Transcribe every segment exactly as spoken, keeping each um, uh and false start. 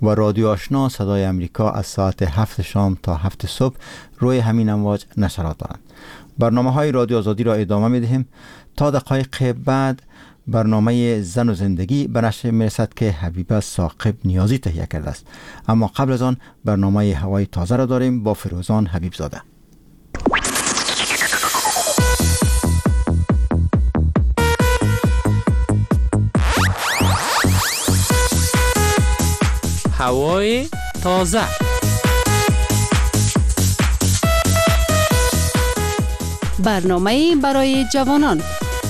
و رادیو آشنا صدای امریکا از ساعت هفت شام تا هفت صبح روی همین امواج نشرات دارند. برنامه های رادیو آزادی را ادامه می دهیم. تا دقایق بعد برنامه زن و زندگی به نشر می رسد که حبیبه ثاقب نیازی تهیه کرده است. اما قبل از آن برنامه هوای تازه را داریم با فیروزان حبیب زاده. هوای تازه. برنامه برای جوانان.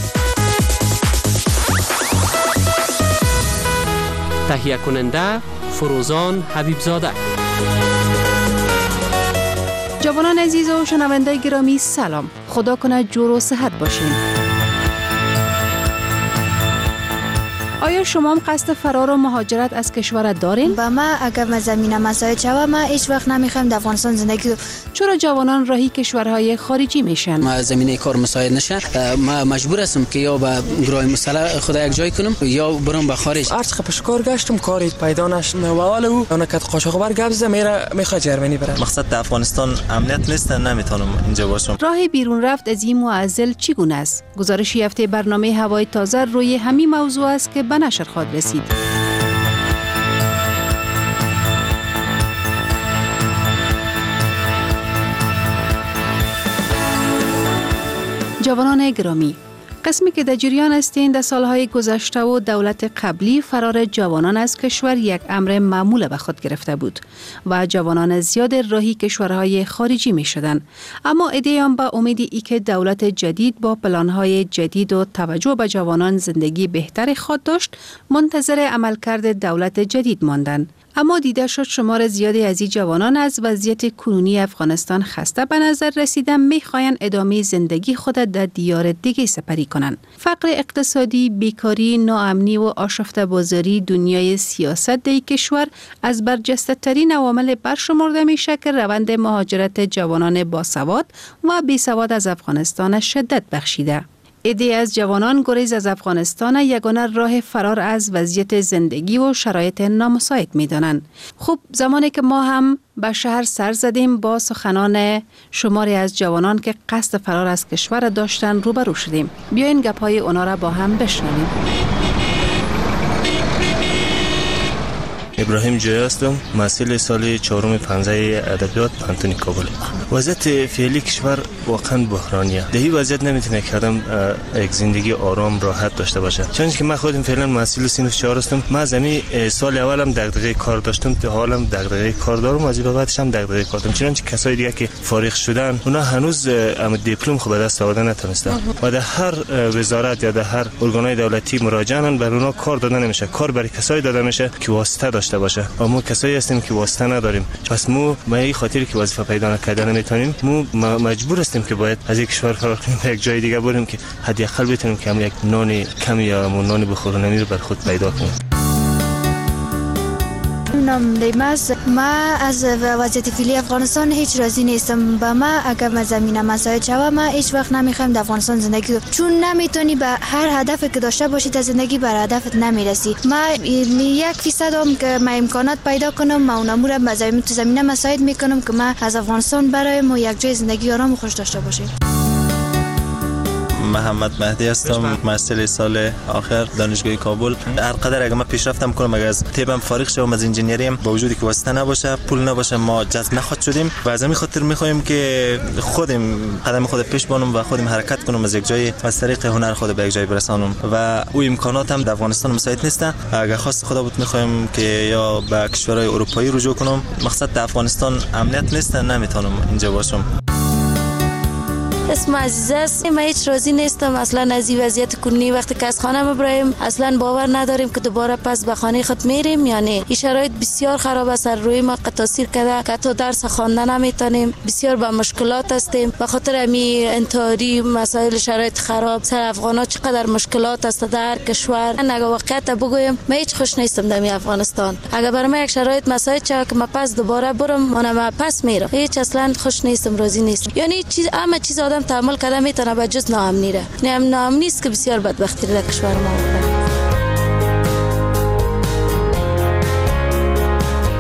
تهیه کننده فروزان حبیب زاده. جوانان عزیز و شنونده گرامی سلام. خدا کنه جور و صحت باشین. آیا شما هم قصد فرار و مهاجرت از کشور دارین؟ با ما اگر ما زمینه مساعد شوه ما هیچ وقت نمیخوایم در افغانستان زندگی کنیم. چرا جوانان راهی کشورهای خارجی میشن؟ ما زمینه کار مساعد نشه، ما مجبور هستم که یا به گروه مسلح خود یک جای کنم یا برم به خارج. هر چقدر پشکار گشتم کاری پیدا نشد و حال او اونکت قاچاقبر گبز میره میخواد جرمنی بره. مقصد در افغانستان امنیت نیست، نمیتونم اینجا باشم. راه بیرون رفت از این معضل چگونه است؟ گزارشی هفته برنامه هوای تازه روی همین موضوع است که به نشر خواهد رسید. جوانان گرامی، قسمی که در جریان هستین در سالهای گذشته و دولت قبلی فرار جوانان از کشور یک امر معمول به خود گرفته بود و جوانان زیاد راهی کشورهای خارجی می شدن. اما عده‌ای به امید ای که دولت جدید با پلانهای جدید و توجه به جوانان زندگی بهتر خود داشت منتظر عملکرد دولت جدید ماندند. اما دیده شد شمار زیادی از این جوانان از وضعیت کنونی افغانستان خسته به نظر رسیدن میخواین ادامه زندگی خود در دیار دیگه سپری کنند. فقر اقتصادی، بیکاری، ناامنی و آشفته بازاری دنیای سیاست در کشور از برجسته ترین عوامل برشمرده میشه که روند مهاجرت جوانان باسواد و بیسواد از افغانستان شدت بخشیده. عده‌ای از جوانان گریز از افغانستان یگانه راه فرار از وضعیت زندگی و شرایط نامساعد می‌دانند. خب زمانی که ما هم به شهر سر زدیم با سخنان شماری از جوانان که قصد فرار از کشور داشتن روبرو شدیم. بیاین گپ‌های اونا را با هم بشنویم. ابراهیم جوی هستم، محصل سال چهارم پانزده ادبیات پانتون کابل. وضعیت فعلی کشور واقعا بحرانیه. در این وضعیت نمیتونه که آدم یک زندگی آرام راحت داشته باشه. چون که من خودم فعلا محصل صنف چهار هستم. من زمین سال اولم دغدغه کار داشتم، تا حالم دغدغه کار دارم، از این بعدش هم دغدغه کار دارم. چون که کسای دیگه که فارغ شدن اونا هنوز ام دیپلم خود به دست آوردن نتونستن و در هر وزارت یا در هر ارگانهای دولتی مراجعه‌اند بر اونا کار داده نمیشه. کار برای کسایی داده میشه که واسطه داشته باشه. اما کسایی هستیم که واسطه نداریم. پس مو ما این خاطری که وظیفه پیدا نکردن نمیتونیم، مو مجبور هستیم که باید از یک کشور فرار کنیم به یک جای دیگه بریم که حداقل بتونیم که هم یک نان کم یا نان بخورنمی رو بر خود پیدا کنیم. نام دیماس. ما از وضعیت فعلی افغانستان هیچ راضی نیستم. با ما اگر ما زمینه مساعد شوه ما هیچ وقت نمیخوایم در افغانستان زندگی کنیم، چون نمیتونی به هر هدفی که داشته باشی در زندگی بر هدفت نمیرسی. ما یک فیصد هم که ما امکانات پیدا کنم ما اونمو رو به زمینه تو زمینه مساعد میکنم که ما از افغانستان برایم و یک جای زندگی آرام و خوش داشته باشیم. محمد مهدی هستم، محصل سال آخر دانشگاه کابل. هر قدر اگه من پیشرفتم کنم، اگه از طبم فارغ شوم از انجینیریم، با وجودی که واسطه نباشه، پول نباشه، ما جذب نخواد شدیم و از همین خاطر میخوایم که خودم قدم خود پیش بانم و خودم حرکت کنم از یک جای از طریق هنر خود به یک جای برسانم و او امکانات هم در افغانستان مساعد نیست. اگه خواست خدا بود میخوایم که یا به کشورهای اروپایی رجوع کنم. مقصد در افغانستان امنیت نیست، نمیتونم اینجا باشم. اسم عزیزه است. من هیچ راضی نیستم اصلا از این وضعیت کنونی. وقتی که از خانه میبریم اصلا باور نداریم که دوباره پس به خانه خود میریم. یعنی این شرایط بسیار خراب است، روی ما تاثیر کرده که تا درس خواندن نمیتونیم، بسیار با مشکلات هستیم به خاطر امی انتحاری، مسائل شرایط خراب. سر افغانا چقدر مشکلات است در کشور. من اگه واقعیت بگویم من هیچ خوش نیستم در افغانستان. اگه برای من یک شرایط مساعد شه که من پس دوباره برم، من پس میرم. هیچ اصلا خوش نیستم، راضی نیستم. یعنی چیز همه چیز آدم تحمل کرده میتونه به جز ناامنی را. نه ناامنی است که بسیار بدبختی در کشور ما.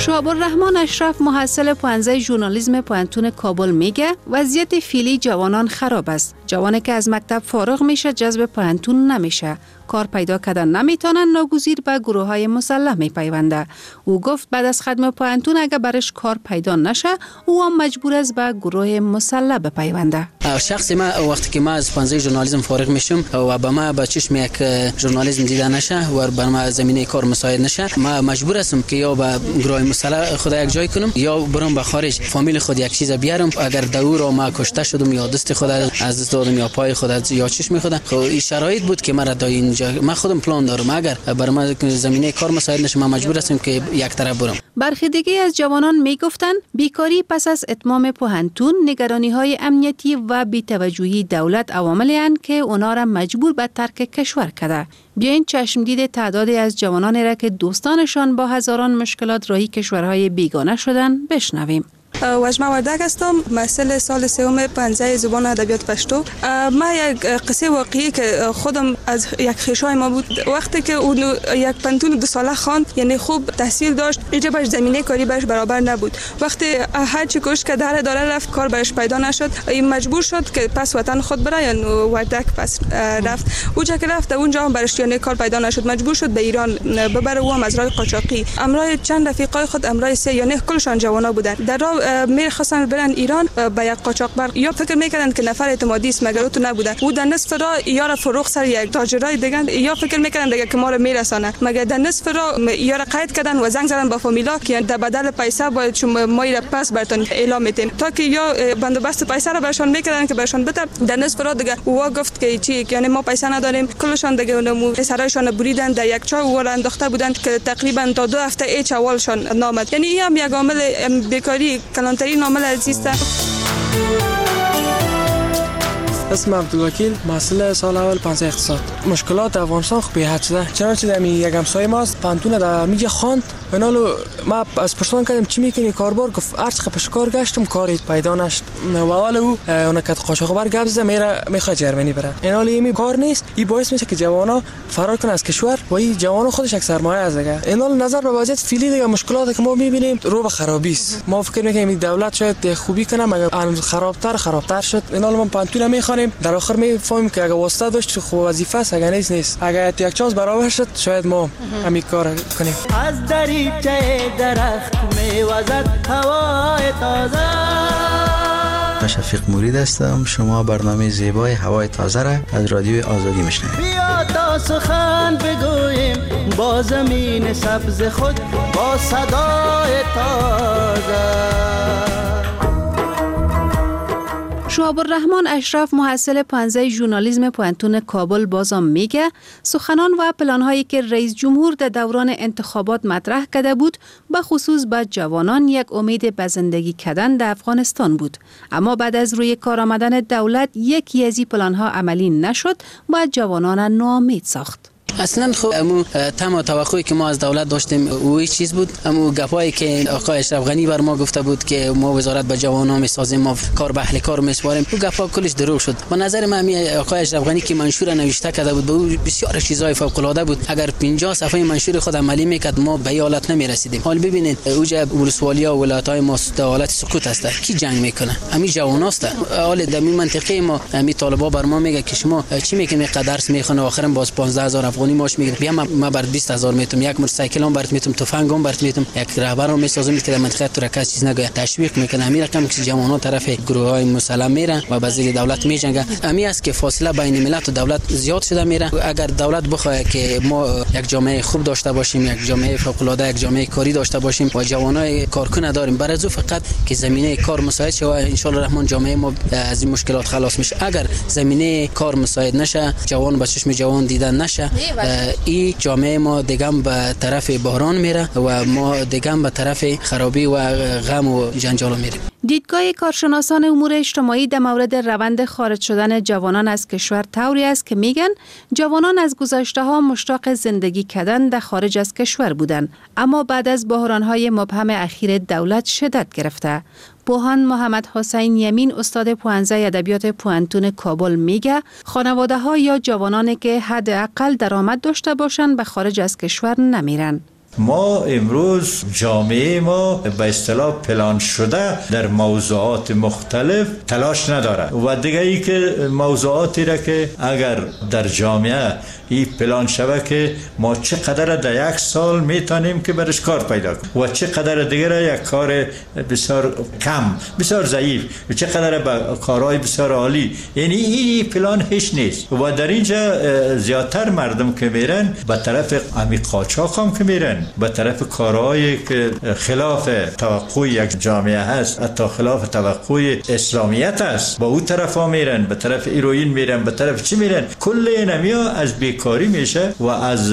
شهاب الرحمن اشرف محصل پانزده ژورنالیسم پوهنتون کابل میگه وضعیت فعلی جوانان خراب است. جوانی که از مکتب فارغ میشه جذب پوهنتون نمیشه. کار پیدا کردن نمیتونن، ناگزیر به گروه های مسلح میپیونده. او گفت بعد از ختم پوهنتون اگه برش کار پیدا نشه او هم مجبور است به گروه مسلح بپیونده. شخصی ما وقتی که ما از پانزده ژورنالیسم فارغ میشم و با ما با چشم یک ژورنالیسم دیده نشه و بر ما زمینه کار مساعد نشه، ما مجبور هستم که یا با گروه مسلح خود یک جای کنم یا برم به خارج فامیل خود یک چیز بیارم. اگر دور ما کشته شدم یا دست خود از دست دادم یا پای خود یا چشم خود، خب این شرایط بود که مرا دا اینجا ما خودم پلان دارم. اگر بر ما زمینه کار مساعد نشه ما مجبور هستم که یک طرف برم. برخی دیگه از جوانان میگفتند بیکاری پس از اتمام پوهنتون، نگرانی‌های امنیتی و بی‌توجهی دولت عواملی اند که اونا را مجبور به ترک کشور کرده. بیاین چشمدید تعدادی از جوانانی را که دوستانشان با هزاران مشکلات راهی کشورهای بیگانه شدن بشنویم. وجمه وردک هستم، محصل سال سوم پانزده زبان ادبیات پشتو. ما یک قصه واقعی که خودم از یک خویشای ما بود، وقتی که اون یک پنتون دو ساله خواند، یعنی خوب تحصیل داشت، اینجا باش زمینه کاری باش برابر نبود. وقتی هر چی کوشش کرد در داره رفت کار برش پیدا نشد، این مجبور شد که پس وطن خود بره، یعنی وردک پس رفت. اونجا که رفت اونجا هم برش یعنی کار پیدا نشد، مجبور شد به ایران ببره و هم از راه قاچاقی. امرای چند رفیقای خود امرای سه یعنی کلشان جوانا بودن. در میخواستن برن ایران به یک قاچاقبر، یا فکر میکردن که نفر اعتمادی است مگر تو نبوده. او در نصف راه یار فروخت سر یک تاجرای دیگه، یا فکر میکردن دیگه که ما رو میرسانه، مگر در نصف راه یار قید کردن و زنگ زدن با فامیلا که در بدل پیسه باید چون ما را پس براتون اعلام میتیم، تا که یا بندوبست پیسه را برشان میکردن که برشان بده. در نصف راه دیگه او گفت که چی، یعنی ما پیسه نداریم. کلشان دیگه اونمو سرایشان بریدن، در یک چای و انداخته بودن که تقریبا تا دو هفته ایچ اولشان نامد. یعنی این هم یک عامل بیکاری کلانتری عامل عزیزه. اسم عبدالوکیل، محصل سال اول پانزده اقتصاد. مشکلات افغانستان خب به حد شده، چنانچه در یک همسایه ماست پانتون در میگه خواند. منالو ما از پرسان کردم چی میکنی کاربار، گفت هر چقدر پیش کار گشتم کاری پیدا نشد. و حال او اون که قاچاقبر گپ زد میره میخواد جرمنی بره. اینال این کار نیست، این باعث میشه که جوانا فرار کنن از کشور و این جوانا خودش یک سرمایه از دیگه. اینال نظر به وضعیت فعلی دیگه مشکلاتی که ما میبینیم رو به خرابی است. ما فکر میکنیم دولت شاید خوبی کنه مگر خرابتر خرابتر شد. اینال ما پانتون میخوانیم، در آخر میفهمیم که اگه واسطه داشت خب وظیفه است، اگه نیست نیست. اگه یک چانس برابر شد شاید ما همین کار کنیم. از دریچه درخت میوزد هوای تازه. شفیق مرید هستم. شما برنامه زیبای هوای تازه را از رادیو آزادی میشنوید. بیا تا سخن بگوییم با زمین سبز خود، با صدای تازه. شهاب الرحمن اشرف محصل پانزده ژورنالیسم پوهنتون کابل بازم میگه سخنان و پلان‌هایی که رئیس جمهور در دوران انتخابات مطرح کرده بود به خصوص به جوانان یک امید به زندگی کردن در افغانستان بود، اما بعد از روی کار آمدن دولت یکی از این پلان‌ها عملی نشد و جوانان ناامید ساخت. اصلا خب امو تمام توقعی که ما از دولت داشتیم اوی چیز بود. امو گپایی که آقای اشرف غنی بر ما گفته بود که ما وزارت به جوانان میسازیم، ما کار به اهل کار میسپاریم، او گپا کلش دروغ شد. به نظر من آقای اشرف غنی که منشور نوشته کرده بود به او بسیار چیزای فوق العاده بود. اگر پنجاه صفحه منشور خود عملی میکرد ما به حالت نمیرسیدیم. حال ببینید اوجا ولسوالیا و ولایت‌های ما در حالت سقوط هست. کی جنگ میکنه؟ همین جواناست. حال در این منطقه ما همین طالبا بر ما میگه که شما چی میکنید؟ درس میخونه آخرام باز پانزده هزار افغانی ماش میگیره. بیا ما بر بیست هزار میتم، یک موتورسایکل هم برات میتم، تفنگم برات میتم، یک رهبر رو میسازم که در منطقه ترکاز چیز نگه تشویق میکنه. همین رقم که جوانان طرف گروه های مسلح میرن و به زیر دولت میجنگه. همین است که فاصله بین ملت و دولت زیاد شده میره. اگر دولت بخواد که ما یک جامعه خوب داشته باشیم، یک جامعه فوق العاده، یک جامعه کاری داشته باشیم و جوانای کارکن داریم، برای ذو فقط که زمینه کار مساعد شه و ان شاء الله الرحمن جامعه ما از این مشکلات خلاص میشه. اگر زمینه کار مساعد نشه، جوان به چشم جوان دیدن نشه، این جامعه ما دیگه به طرف بحران میره و ما دیگه به طرف خرابی و غم و جنجال میریم. دیدگاه کارشناسان امور اجتماعی در مورد روند خارج شدن جوانان از کشور طوری است که میگن جوانان از گذشته ها مشتاق زندگی کردن در خارج از کشور بودند، اما بعد از بحران های مبهم اخیر دولت شدت گرفته. پوهان محمد حسین یمین استاد پوهنځی ادبیات پوهنتون کابل میگه خانواده ها یا جوانانی که حداقل درآمد داشته باشند به خارج از کشور نمیرن. ما امروز جامعه ما به اصطلاح پلان شده در موضوعات مختلف تلاش نداره و دیگه ای که موضوعاتی را که اگر در جامعه این پلان شوه که ما چقدر در یک سال میتونیم که برش کار پیدا کنیم و چقدر دیگر یک کار بسیار کم بسیار ضعیف و چقدر با کارهای بسیار عالی، یعنی این پلان هیچ نیست و در اینجا زیادتر مردم که میرن به طرف عمیق قاچاق هم که میرن، به طرف کارهایی که خلاف توقع یک جامعه هست، حتی خلاف توقع اسلامیت هست، با اون طرف ها میرن، به طرف هیروئین میرن، به طرف چی میرن؟ کل اینمیا از بیکاری میشه و از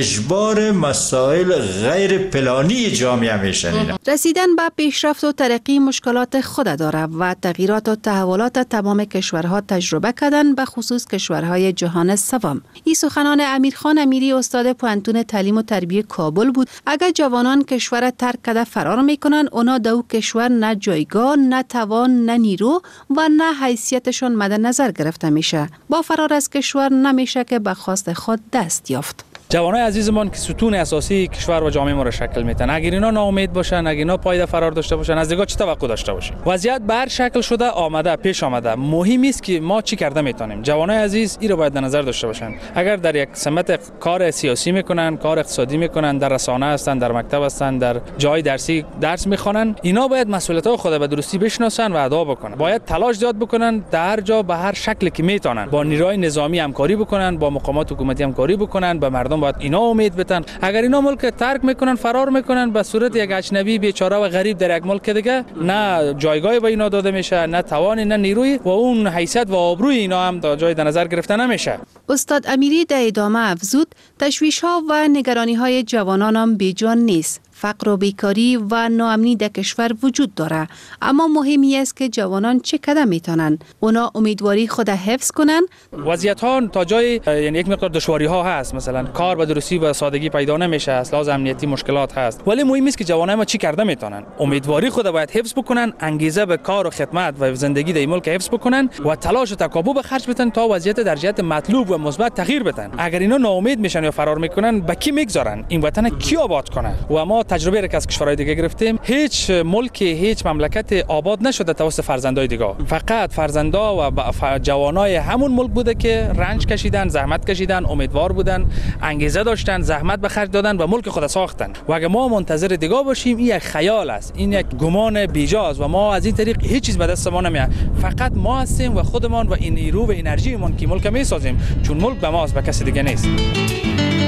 اجبار مسائل غیر پلانی جامعه میشن. رسیدن به پیشرفت و ترقی مشکلات خود داره و تغییرات و تحولات تمام کشورها تجربه کردن، به خصوص کشورهای جهان سوم. این سخنان امیرخان امیری استاد پوهنتون تعلیم و تربیت کابل بود. اگر جوانان کشور ترک کرده فرار میکنن، اونا در کشور نه جایگاه، نه توان، نه نیرو و نه حیثیتشون مد نظر گرفته میشه. با فرار از کشور نمیشه که به خواست خود دست یافت. جوانای عزیزمان که ستون اساسی کشور و جامعه ما را شکل میدن، اگر اینا ناامید باشن، اگر اینا پایده فرار داشته باشن، از دیگه چه توقع داشته باشیم؟ وضعیت به هر شکل شده آمده، پیش آمده. مهم است که ما چی کرده میتونیم. جوانای عزیز این رو باید در نظر داشته باشن. اگر در یک سمت کار سیاسی میکنن، کار اقتصادی میکنن، در رسانه هستن، در مکتب هستن، در جای درسی درس میخوانن، اینا باید مسئولیت‌های خود به درستی بشناسن و ادا بکنن. باید تلاش زیاد بکنن، در هر جا به هر شکلی که میتونن با نیروهای نظامی همکاری بکنن، با مقامات حکومتی همکاری بکنن. به مردم باید اینا امید بدن. اگر اینا ملک ترک میکنن، فرار میکنن، به صورت یک اجنبی بیچاره و غریب در یک ملک دیگه، نه جایگاهی به اینا داده میشه، نه توان، نه نیروی و اون حیثیت و آبروی اینا هم تا جای در نظر گرفته نمیشه. استاد امیری در ادامه افزود تشویش ها و نگرانی های جوانان هم بیجان نیست. فقر و بیکاری و ناامنی در کشور وجود داره، اما مهمی است که جوانان چه قدم میتونن اونا امیدواری خود حفظ کنن. وضعیت ها تا جای یعنی یک مقدار دشواری ها هست، مثلا کار به درستی و سادگی پیدا نمیشه، از لحاظ امنیتی مشکلات هست، ولی مهم است که جوانای ما چی کرده میتونن. امیدواری خود باید حفظ بکنن، انگیزه به کار و خدمت و زندگی در ملک حفظ بکنن و تلاش و تکاپو به خرج بدن تا وضعیت در جهت مطلوب و مثبت تغییر بدن. اگر اینا ناامید میشن یا فرار میکنن، به کی میگذارن؟ این وطن کی آباد کنه؟ و ما تجربه را که از کشورهای دیگه گرفتیم، هیچ ملک، هیچ مملکت آباد نشده توسط فرزندای دیگه. فقط فرزندا و جوانای همون ملک بوده که رنج کشیدن، زحمت کشیدن، امیدوار بودن، انگیزه داشتن، زحمت به خرج دادن و ملک خود ساختن. و اگه ما منتظر دیگه باشیم، این یک خیال است، این یک گمان بیجاست و ما از این طریق هیچ چیز به دست ما نمیاد. فقط ما هستیم و خودمان و این نیرو و انرژیمون که ملک میسازیم، چون ملک به ماست، به کسی دیگه نیست.